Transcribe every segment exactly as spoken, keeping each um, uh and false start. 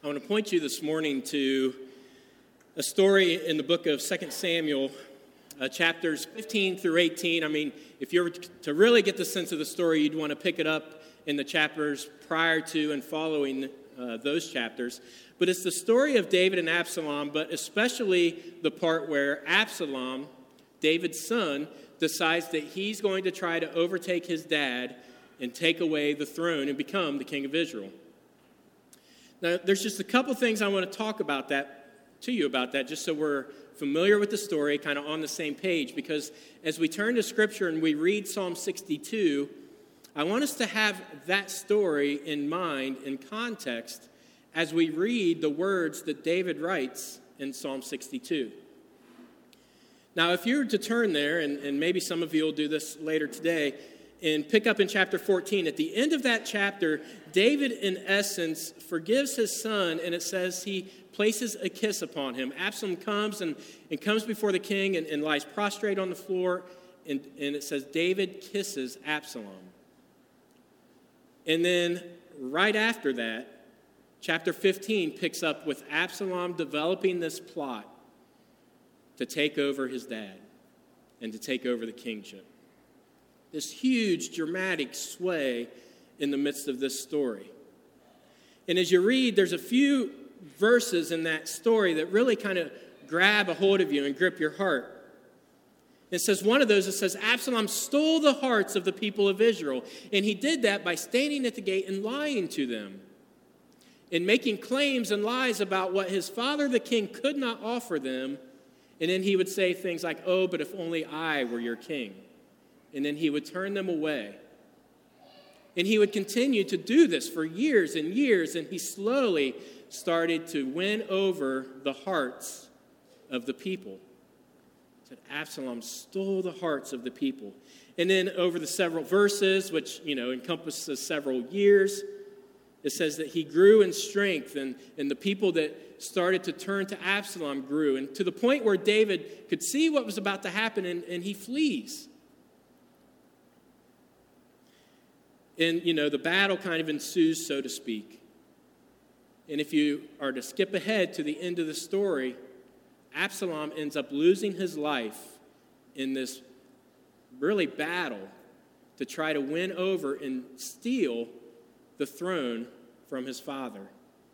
I want to point you this morning to a story in the book of Second Samuel, uh, chapters fifteen through eighteen. I mean, if you were to really get the sense of the story, you'd want to pick it up in the chapters prior to and following uh, those chapters. But it's the story of David and Absalom, but especially the part where Absalom, David's son, decides that he's going to try to overtake his dad and take away the throne and become the king of Israel. Now, there's just a couple things I want to talk about that to you about that, just so we're familiar with the story, kind of on the same page, because as we turn to Scripture and we read Psalm sixty-two, I want us to have that story in mind, in context, as we read the words that David writes in Psalm sixty-two. Now, if you were to turn there, and, and maybe some of you will do this later today, and pick up in chapter fourteen, at the end of that chapter, David, in essence, forgives his son, and it says he places a kiss upon him. Absalom comes and, and comes before the king and, and lies prostrate on the floor, and, and it says David kisses Absalom. And then right after that, chapter fifteen picks up with Absalom developing this plot to take over his dad and to take over the kingship. This huge, dramatic sway in the midst of this story. And as you read, there's a few verses in that story that really kind of grab a hold of you and grip your heart. It says, one of those, it says, Absalom stole the hearts of the people of Israel, and he did that by standing at the gate and lying to them, and making claims and lies about what his father, the king, could not offer them. And then he would say things like, oh, but if only I were your king. And then he would turn them away. And he would continue to do this for years and years, and he slowly started to win over the hearts of the people. It said Absalom stole the hearts of the people. And then over the several verses, which, you know, encompasses several years, it says that he grew in strength, and, and the people that started to turn to Absalom grew, and to the point where David could see what was about to happen, and, and he flees. And, you know, the battle kind of ensues, so to speak. And if you are to skip ahead to the end of the story, Absalom ends up losing his life in this really battle to try to win over and steal the throne from his father.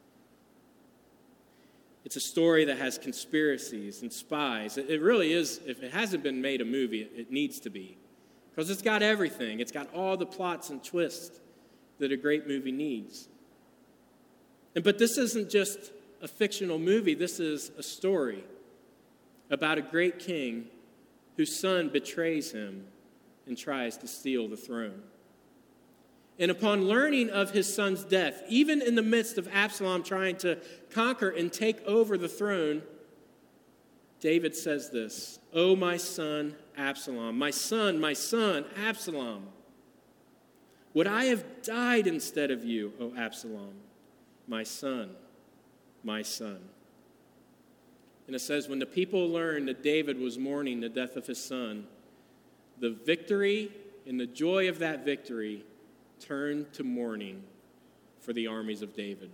It's a story that has conspiracies and spies. It really is, if it hasn't been made a movie, it needs to be. Because it's got everything. It's got all the plots and twists that a great movie needs. And but this isn't just a fictional movie. This is a story about a great king whose son betrays him and tries to steal the throne. And upon learning of his son's death, even in the midst of Absalom trying to conquer and take over the throne, David says this, "O my son Absalom, my son, my son Absalom, would I have died instead of you, O Absalom, my son, my son." And it says, when the people learned that David was mourning the death of his son, the victory and the joy of that victory turned to mourning for the armies of David.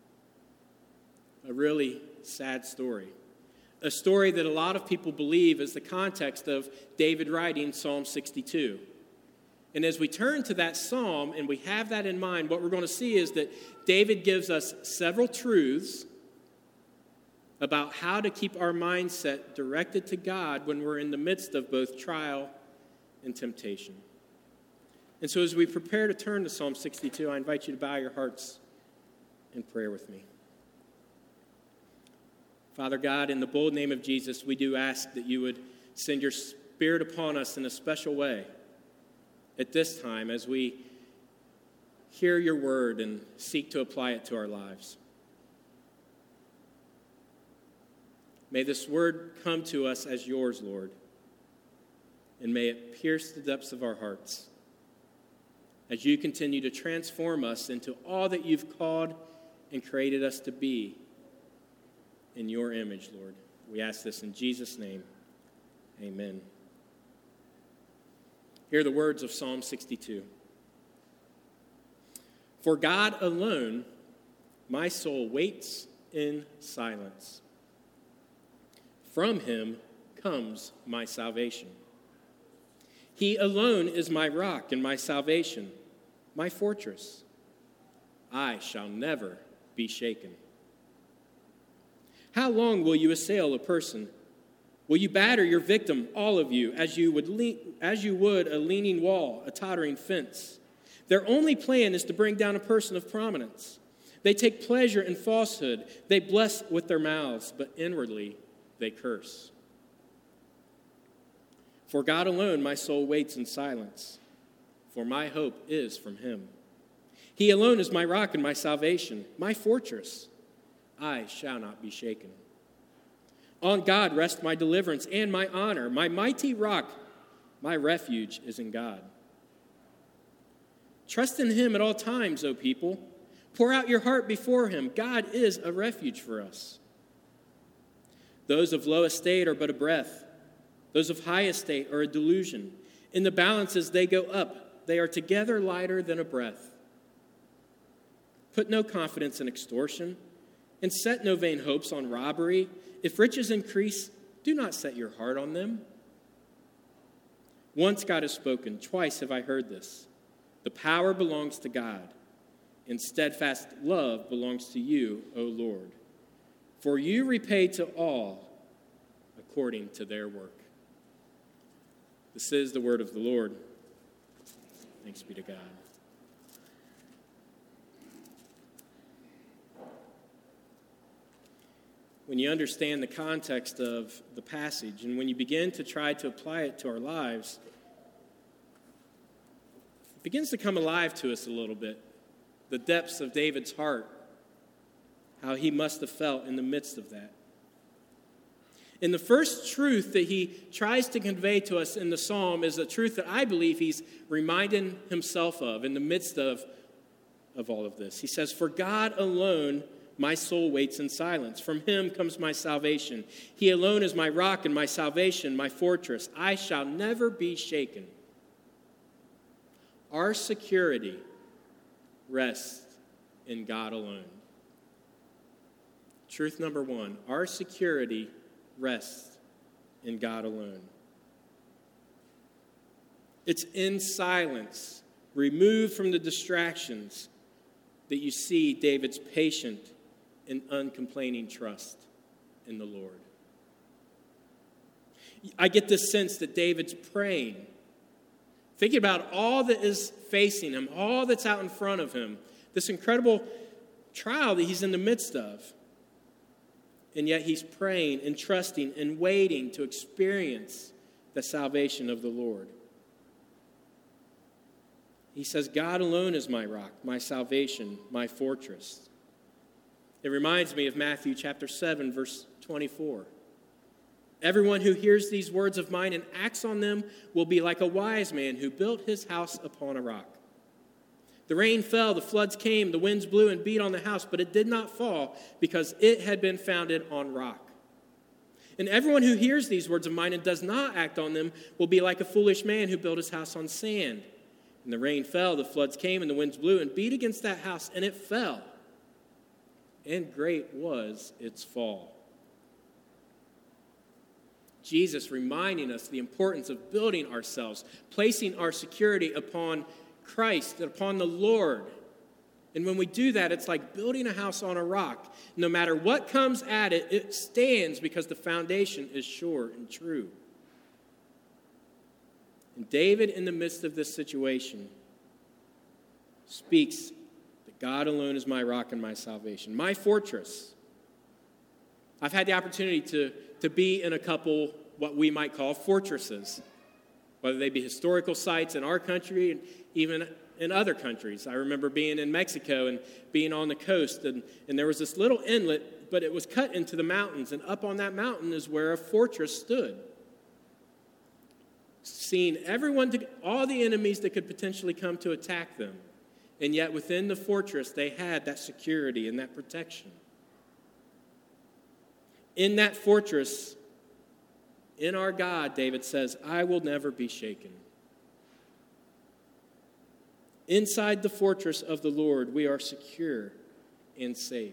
A really sad story. A story that a lot of people believe is the context of David writing Psalm sixty-two. And as we turn to that psalm and we have that in mind, what we're going to see is that David gives us several truths about how to keep our mindset directed to God when we're in the midst of both trial and temptation. And so as we prepare to turn to Psalm sixty-two, I invite you to bow your hearts in prayer with me. Father God, in the bold name of Jesus, we do ask that you would send your Spirit upon us in a special way at this time as we hear your word and seek to apply it to our lives. May this word come to us as yours, Lord, and may it pierce the depths of our hearts as you continue to transform us into all that you've called and created us to be in your image, Lord. We ask this in Jesus' name. Amen. Hear the words of Psalm sixty-two. For God alone my soul waits in silence. From him comes my salvation. He alone is my rock and my salvation, my fortress. I shall never be shaken. How long will you assail a person? Will you batter your victim, all of you, as you would le- as you would a leaning wall, a tottering fence? Their only plan is to bring down a person of prominence. They take pleasure in falsehood. They bless with their mouths, but inwardly they curse. For God alone my soul waits in silence, for my hope is from him. He alone is my rock and my salvation, my fortress. I shall not be shaken. On God rests my deliverance and my honor, my mighty rock. My refuge is in God. Trust in him at all times, O people. Pour out your heart before him. God is a refuge for us. Those of low estate are but a breath. Those of high estate are a delusion. In the balances they go up. They are together lighter than a breath. Put no confidence in extortion, and set no vain hopes on robbery. If riches increase, do not set your heart on them. Once God has spoken, twice have I heard this. The power belongs to God, and steadfast love belongs to you, O Lord. For you repay to all according to their work. This is the word of the Lord. Thanks be to God. When you understand the context of the passage, and when you begin to try to apply it to our lives, it begins to come alive to us a little bit. The depths of David's heart, how he must have felt in the midst of that. And the first truth that he tries to convey to us in the psalm is a truth that I believe he's reminding himself of in the midst of, of all of this. He says, "For God alone my soul waits in silence. From him comes my salvation. He alone is my rock and my salvation, my fortress. I shall never be shaken." Our security rests in God alone. Truth number one, our security rests in God alone. It's in silence, removed from the distractions, that you see David's patient and uncomplaining trust in the Lord. I get this sense that David's praying, thinking about all that is facing him, all that's out in front of him, this incredible trial that he's in the midst of. And yet he's praying and trusting and waiting to experience the salvation of the Lord. He says, God alone is my rock, my salvation, my fortress. It reminds me of Matthew chapter seven, verse twenty-four. Everyone who hears these words of mine and acts on them will be like a wise man who built his house upon a rock. The rain fell, the floods came, the winds blew and beat on the house, but it did not fall because it had been founded on rock. And everyone who hears these words of mine and does not act on them will be like a foolish man who built his house on sand. And the rain fell, the floods came, and the winds blew and beat against that house, and it fell. And great was its fall. Jesus reminding us the importance of building ourselves, placing our security upon Christ, upon the Lord. And when we do that, it's like building a house on a rock. No matter what comes at it, it stands because the foundation is sure and true. And David, in the midst of this situation, speaks that God alone is my rock and my salvation, my fortress. I've had the opportunity to, to be in a couple what we might call fortresses, whether they be historical sites in our country and even in other countries. I remember being in Mexico and being on the coast, and, and there was this little inlet, but it was cut into the mountains, and up on that mountain is where a fortress stood. Seeing everyone, to, all the enemies that could potentially come to attack them, and yet within the fortress they had that security and that protection. In that fortress, in our God, David says, I will never be shaken. Inside the fortress of the Lord, we are secure and safe.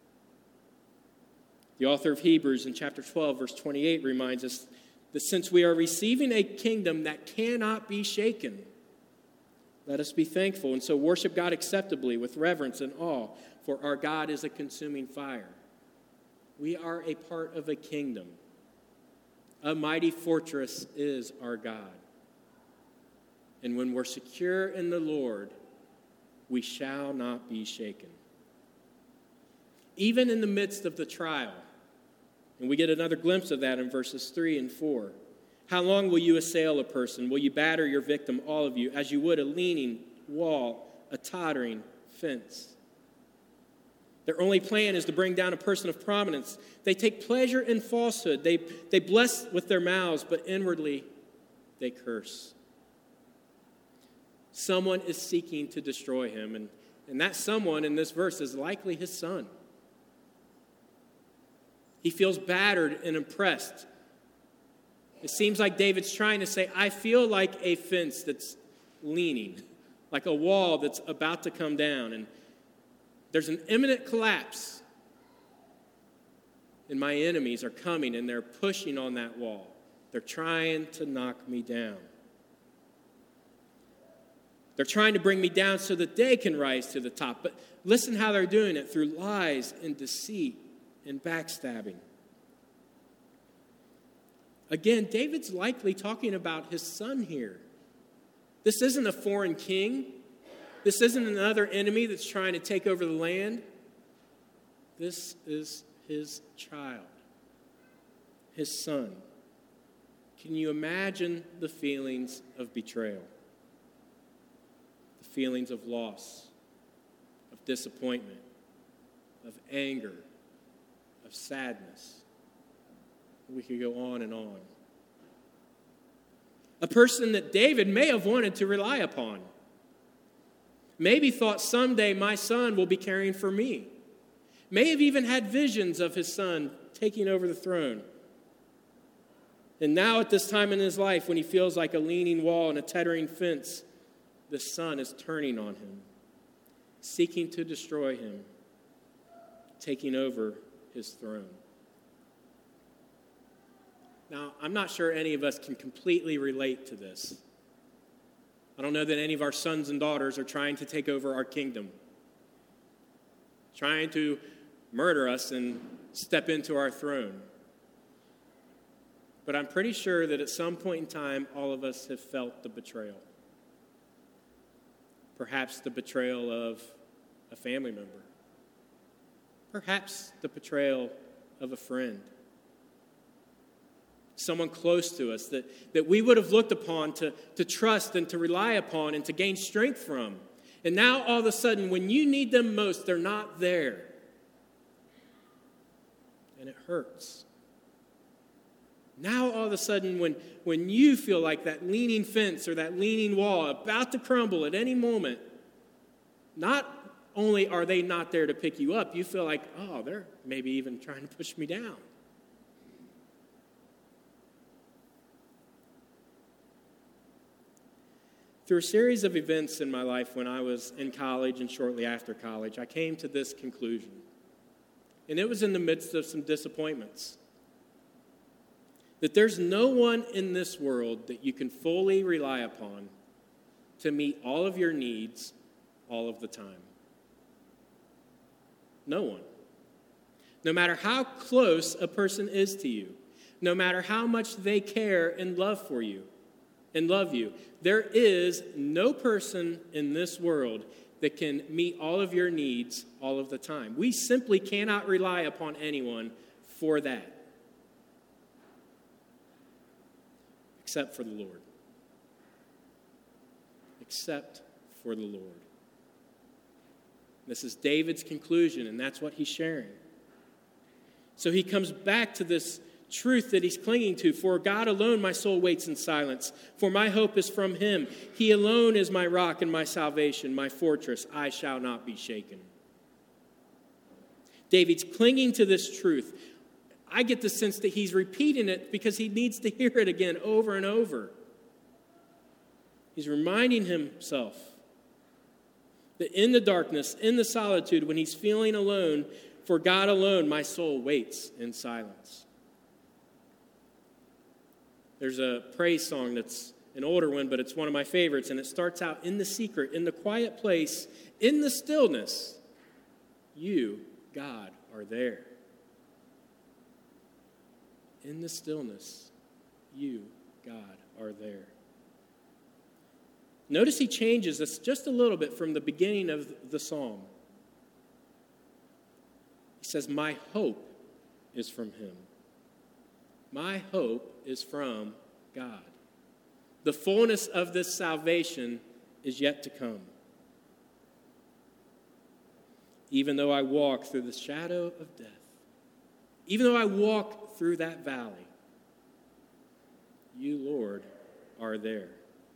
The author of Hebrews in chapter twelve, verse twenty-eight reminds us that since we are receiving a kingdom that cannot be shaken, let us be thankful and so worship God acceptably with reverence and awe, for our God is a consuming fire. We are a part of a kingdom. A mighty fortress is our God. And when we're secure in the Lord, we shall not be shaken. Even in the midst of the trial, and we get another glimpse of that in verses three and four. How long will you assail a person? Will you batter your victim, all of you, as you would a leaning wall, a tottering fence? Their only plan is to bring down a person of prominence. They take pleasure in falsehood. They, they bless with their mouths, but inwardly they curse. Someone is seeking to destroy him, and, and that someone in this verse is likely his son. He feels battered and oppressed. It seems like David's trying to say, I feel like a fence that's leaning, like a wall that's about to come down, and there's an imminent collapse. And my enemies are coming, and they're pushing on that wall. They're trying to knock me down. They're trying to bring me down so that they can rise to the top. But listen how they're doing it, through lies and deceit and backstabbing. Again, David's likely talking about his son here. This isn't a foreign king. This isn't another enemy that's trying to take over the land. This is his child, his son. Can you imagine the feelings of betrayal? The feelings of loss, of disappointment, of anger, of sadness. We could go on and on. A person that David may have wanted to rely upon. Maybe thought someday my son will be caring for me. May have even had visions of his son taking over the throne. And now at this time in his life, when he feels like a leaning wall and a tottering fence, the son is turning on him, seeking to destroy him, taking over his throne. Now, I'm not sure any of us can completely relate to this. I don't know that any of our sons and daughters are trying to take over our kingdom, trying to murder us and step into our throne. But I'm pretty sure that at some point in time, all of us have felt the betrayal. Perhaps the betrayal of a family member. Perhaps the betrayal of a friend. Someone close to us that, that we would have looked upon to, to trust and to rely upon and to gain strength from. And now all of a sudden, when you need them most, they're not there. And it hurts. Now all of a sudden, when, when you feel like that leaning fence or that leaning wall about to crumble at any moment, not only are they not there to pick you up, you feel like, oh, they're maybe even trying to push me down. Through a series of events in my life when I was in college and shortly after college, I came to this conclusion. And it was in the midst of some disappointments. That there's no one in this world that you can fully rely upon to meet all of your needs all of the time. No one. No matter how close a person is to you, no matter how much they care and love for you, and love you, there is no person in this world that can meet all of your needs all of the time. We simply cannot rely upon anyone for that. Except for the Lord. Except for the Lord. This is David's conclusion, and that's what he's sharing. So he comes back to this truth that he's clinging to. For God alone my soul waits in silence, for my hope is from him. He alone is my rock and my salvation, my fortress. I shall not be shaken. David's clinging to this truth. I get the sense that he's repeating it because he needs to hear it again over and over. He's reminding himself That in the darkness, in the solitude, when he's feeling alone, for God alone, my soul waits in silence. There's a praise song that's an older one, but it's one of my favorites, and it starts out, in the secret, in the quiet place, in the stillness, you, God, are there. In the stillness, you, God, are there. Notice he changes this just a little bit from the beginning of the psalm. He says, my hope is from him. My hope is from God. The fullness of this salvation is yet to come. Even though I walk through the shadow of death, even though I walk through that valley, you, Lord, are there.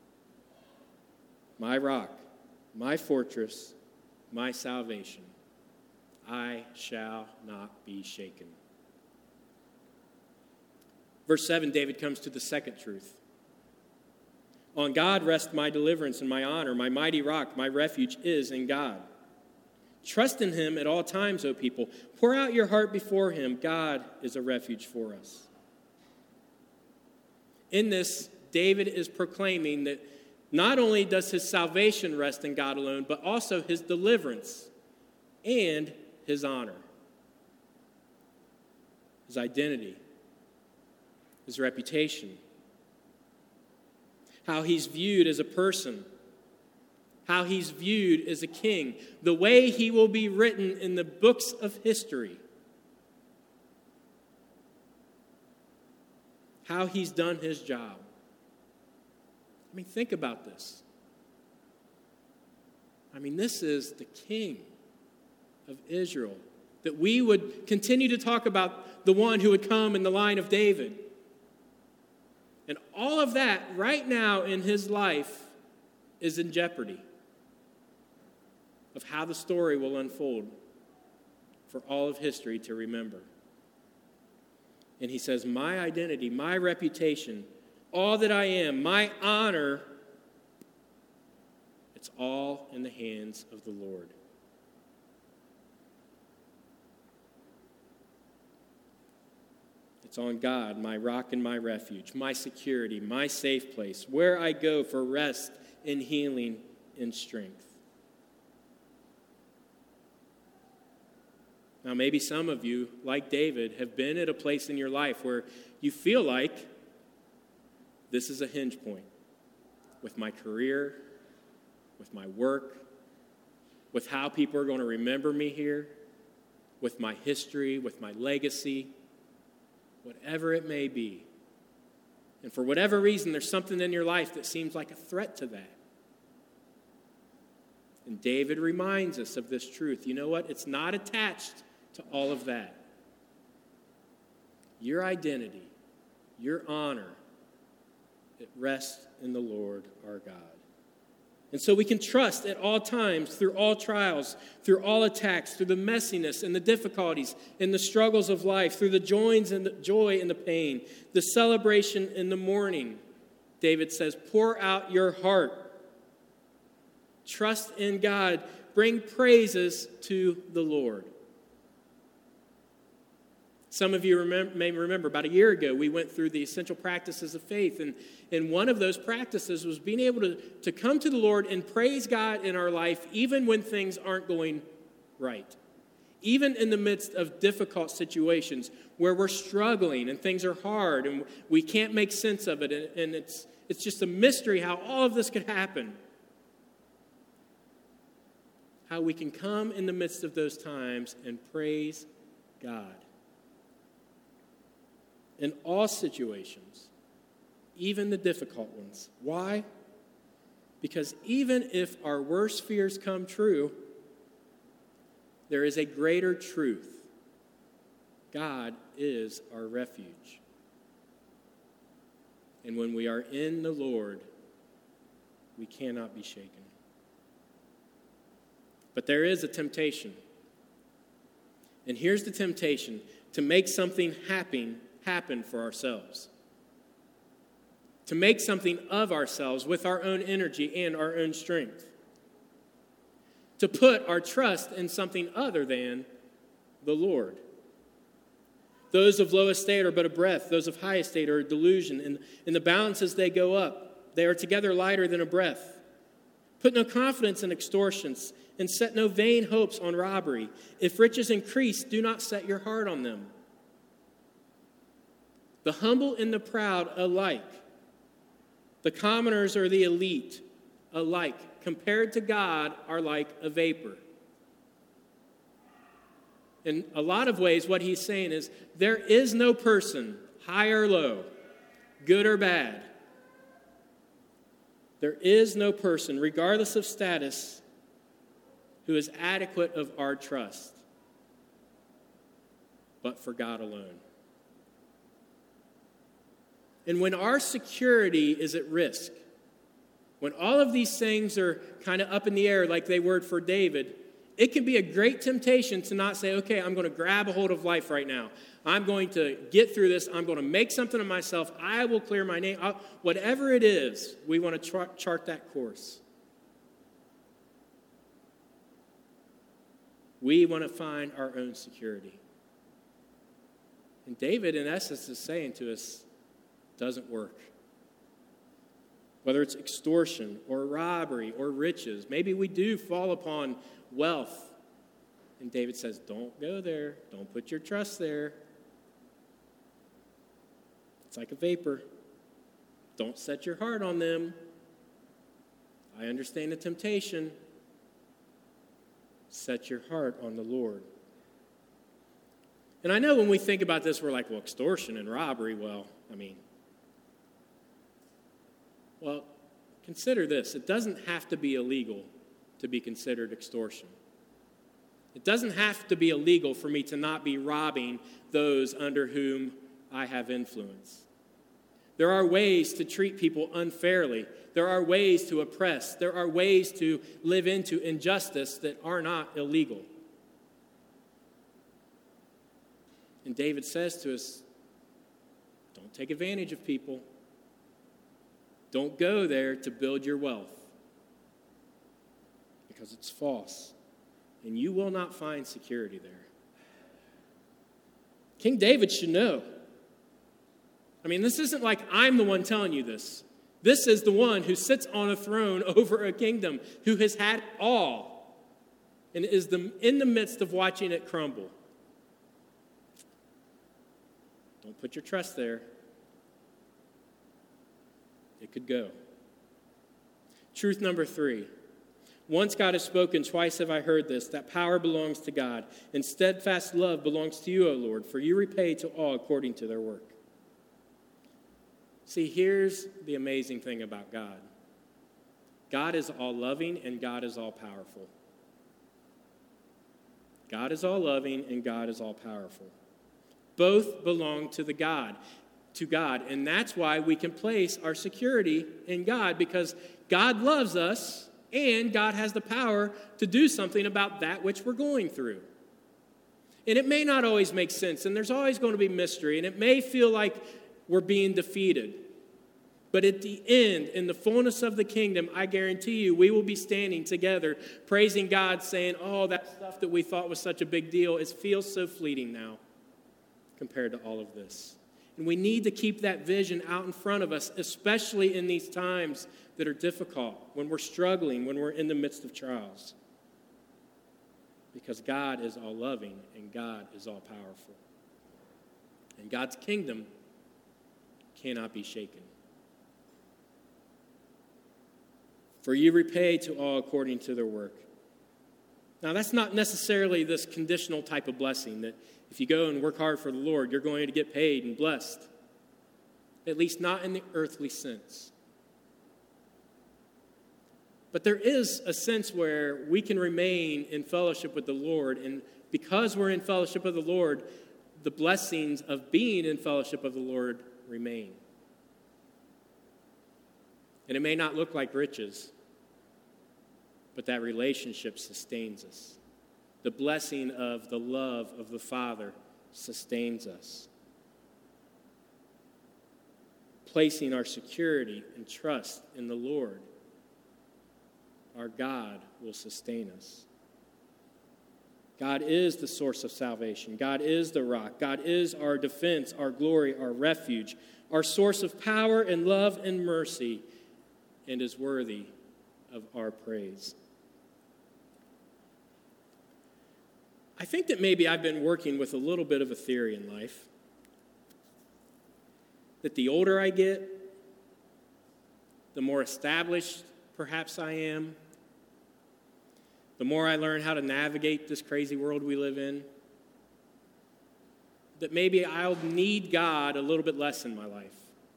My rock, my fortress, my salvation, I shall not be shaken. Verse seven, David comes to the second truth. On God rests my deliverance and my honor, my mighty rock, my refuge is in God. Trust in him at all times, O people. Pour out your heart before him. God is a refuge for us. In this, David is proclaiming that not only does his salvation rest in God alone, but also his deliverance and his honor, his identity, his reputation, how he's viewed as a person, how he's viewed as a king, the way he will be written in the books of history, how he's done his job. I mean, think about this. I mean, this is the king of Israel, that we would continue to talk about the one who would come in the line of David. And all of that right now in his life is in jeopardy of how the story will unfold for all of history to remember. And he says, my identity, my reputation, all that I am, my honor, it's all in the hands of the Lord. It's on God, my rock and my refuge, my security, my safe place, where I go for rest and healing and strength. Now, maybe some of you, like David, have been at a place in your life where you feel like this is a hinge point with my career, with my work, with how people are going to remember me here, with my history, with my legacy, whatever it may be. And for whatever reason, there's something in your life that seems like a threat to that. And David reminds us of this truth. You know what? It's not attached to all of that. Your identity, your honor, it rests in the Lord our God. And so we can trust at all times, through all trials, through all attacks, through the messiness and the difficulties and the struggles of life, through the joys and the joy and the pain, the celebration and the mourning. David says, pour out your heart. Trust in God. Bring praises to the Lord. Some of you remember, may remember about a year ago, we went through the essential practices of faith. And, and one of those practices was being able to, to come to the Lord and praise God in our life, even when things aren't going right. Even in the midst of difficult situations where we're struggling and things are hard and we can't make sense of it. And, and it's, it's just a mystery how all of this could happen. How we can come in the midst of those times and praise God. In all situations, even the difficult ones. Why? Because even if our worst fears come true, there is a greater truth. God is our refuge. And when we are in the Lord, we cannot be shaken. But there is a temptation. And here's the temptation: to make something happen happen for ourselves. To make something of ourselves with our own energy and our own strength. to put our trust in something other than the Lord. Those of low estate are but a breath. Those of high estate are a delusion. And in the balances they go up. They are together lighter than a breath. Put no confidence in extortions, and set no vain hopes on robbery. If riches increase, do not set your heart on them. The humble and the proud alike, the commoners or the elite alike, compared to God, are like a vapor. In a lot of ways, what he's saying is, there is no person, high or low, good or bad. There is no person, regardless of status, who is adequate of our trust, but for God alone. And when our security is at risk, when all of these things are kind of up in the air like they were for David, it can be a great temptation to not say, okay, I'm going to grab a hold of life right now. I'm going to get through this. I'm going to make something of myself. I will clear my name. I'll, whatever it is, we want to chart, chart that course. We want to find our own security. And David, in essence, is saying to us, doesn't work. Whether it's extortion or robbery or riches, maybe we do fall upon wealth. And David says, don't go there. Don't put your trust there. It's like a vapor. Don't set your heart on them. I understand the temptation. Set your heart on the Lord. And I know when we think about this, we're like, well, extortion and robbery, well, I mean, well, consider this. It doesn't have to be illegal to be considered extortion. It doesn't have to be illegal for me to not be robbing those under whom I have influence. There are ways to treat people unfairly. There are ways to oppress. There are ways to live into injustice that are not illegal. And David says to us, don't take advantage of people. Don't go there to build your wealth, because it's false, and you will not find security there. King David should know. I mean, this isn't like I'm the one telling you this. This is the one who sits on a throne over a kingdom, who has had it all, and is the, in the midst of watching it crumble. Don't put your trust there. It could go. Truth number three. Once God has spoken, twice have I heard this, that power belongs to God, and steadfast love belongs to you, O Lord, for you repay to all according to their work. See, here's the amazing thing about God. God is all loving and God is all powerful. God is all loving and God is all powerful. Both belong to the God. to God. And that's why we can place our security in God, because God loves us and God has the power to do something about that which we're going through. And it may not always make sense, and there's always going to be mystery, and it may feel like we're being defeated. But at the end, in the fullness of the kingdom, I guarantee you, we will be standing together, praising God, saying, oh, that stuff that we thought was such a big deal, it feels so fleeting now compared to all of this. And we need to keep that vision out in front of us, especially in these times that are difficult, when we're struggling, when we're in the midst of trials. Because God is all loving and God is all powerful. And God's kingdom cannot be shaken. For you repay to all according to their work. Now, that's not necessarily this conditional type of blessing that if you go and work hard for the Lord, you're going to get paid and blessed. At least not in the earthly sense. But there is a sense where we can remain in fellowship with the Lord, and because we're in fellowship with the Lord, the blessings of being in fellowship of the Lord remain. And it may not look like riches, but that relationship sustains us. The blessing of the love of the Father sustains us. Placing our security and trust in the Lord, our God will sustain us. God is the source of salvation. God is the rock. God is our defense, our glory, our refuge, our source of power and love and mercy, and is worthy of our praise. I think that maybe I've been working with a little bit of a theory in life, that the older I get, the more established perhaps I am, the more I learn how to navigate this crazy world we live in, that maybe I'll need God a little bit less in my life.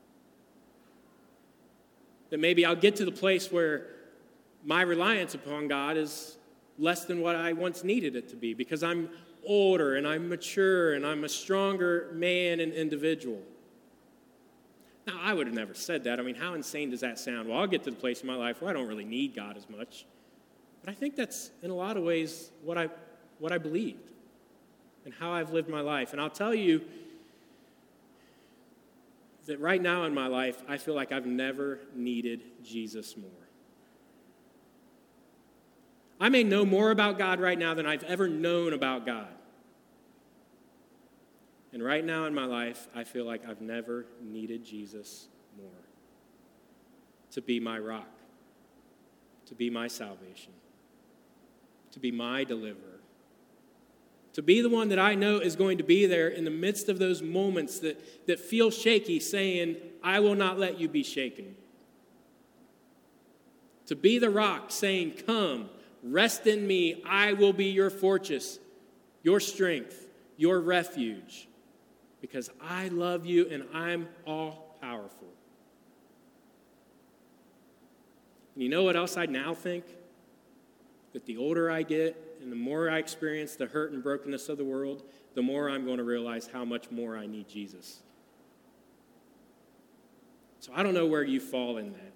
That maybe I'll get to the place where my reliance upon God is less than what I once needed it to be because I'm older and I'm mature and I'm a stronger man and individual. Now, I would have never said that. I mean, how insane does that sound? Well, I'll get to the place in my life where I don't really need God as much. But I think that's, in a lot of ways, what I what I believed and how I've lived my life. And I'll tell you that right now in my life, I feel like I've never needed Jesus more. I may know more about God right now than I've ever known about God. And right now in my life, I feel like I've never needed Jesus more to be my rock, to be my salvation, to be my deliverer, to be the one that I know is going to be there in the midst of those moments that, that feel shaky, saying, I will not let you be shaken. To be the rock, saying, come, rest in me, I will be your fortress, your strength, your refuge, because I love you and I'm all powerful. And you know what else I now think? That the older I get and the more I experience the hurt and brokenness of the world, the more I'm going to realize how much more I need Jesus. So I don't know where you fall in that.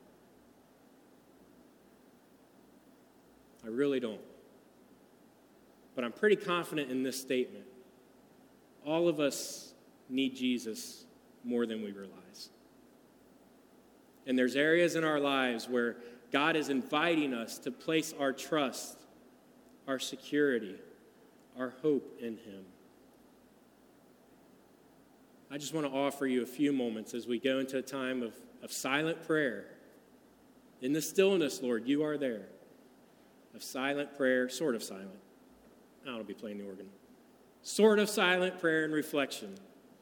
I really don't. But I'm pretty confident in this statement. All of us need Jesus more than we realize. And there's areas in our lives where God is inviting us to place our trust, our security, our hope in him. I just want to offer you a few moments as we go into a time of, of silent prayer. In the stillness, Lord, you are there. Of silent prayer, sort of silent. I don't be playing the organ. Sort of silent prayer and reflection.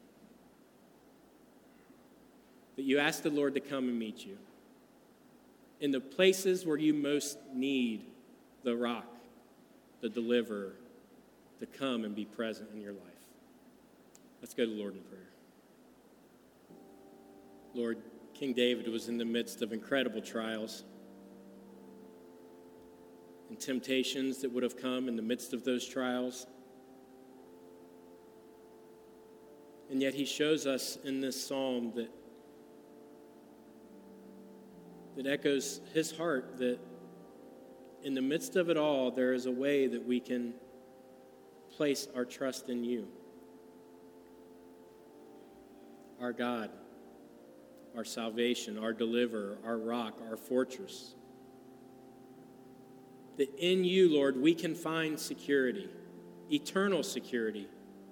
That you ask the Lord to come and meet you in the places where you most need the rock, the deliverer, to come and be present in your life. Let's go to the Lord in prayer. Lord, King David was in the midst of incredible trials and temptations that would have come in the midst of those trials. And yet he shows us in this psalm that that echoes his heart that in the midst of it all, there is a way that we can place our trust in you. Our God, our salvation, our deliverer, our rock, our fortress. That in you, Lord, we can find security, eternal security,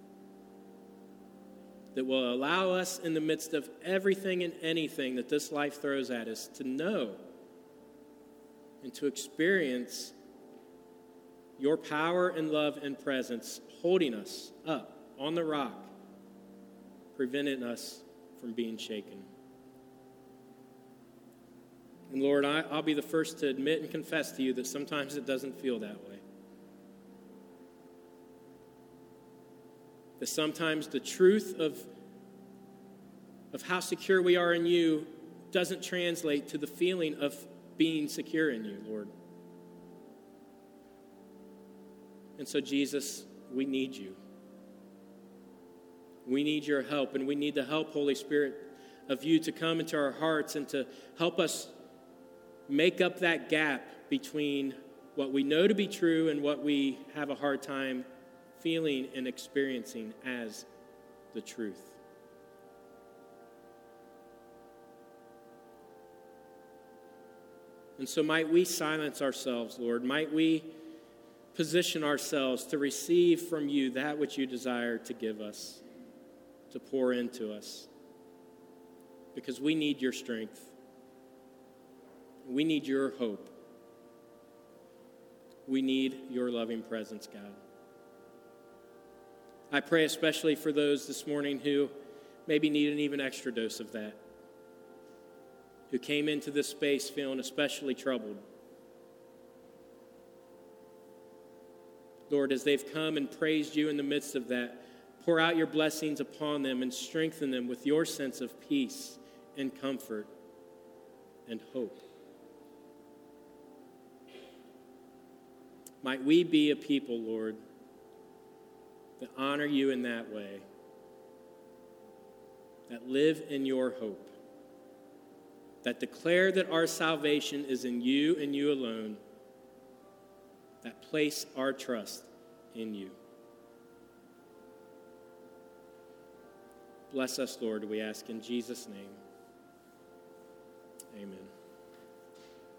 that will allow us in the midst of everything and anything that this life throws at us to know and to experience your power and love and presence holding us up on the rock, preventing us from being shaken. And Lord, I, I'll be the first to admit and confess to you that sometimes it doesn't feel that way. That sometimes the truth of, of how secure we are in you doesn't translate to the feeling of being secure in you, Lord. And so, Jesus, we need you. We need your help, and we need the help, Holy Spirit, of you to come into our hearts and to help us make up that gap between what we know to be true and what we have a hard time feeling and experiencing as the truth. And so might we silence ourselves, Lord. Might we position ourselves to receive from you that which you desire to give us, to pour into us. Because we need your strength. We need your hope. We need your loving presence, God. I pray especially for those this morning who maybe need an even extra dose of that, who came into this space feeling especially troubled. Lord, as they've come and praised you in the midst of that, pour out your blessings upon them and strengthen them with your sense of peace and comfort and hope. Might we be a people, Lord, that honor you in that way, that live in your hope, that declare that our salvation is in you and you alone, that place our trust in you. Bless us, Lord, we ask in Jesus' name. Amen.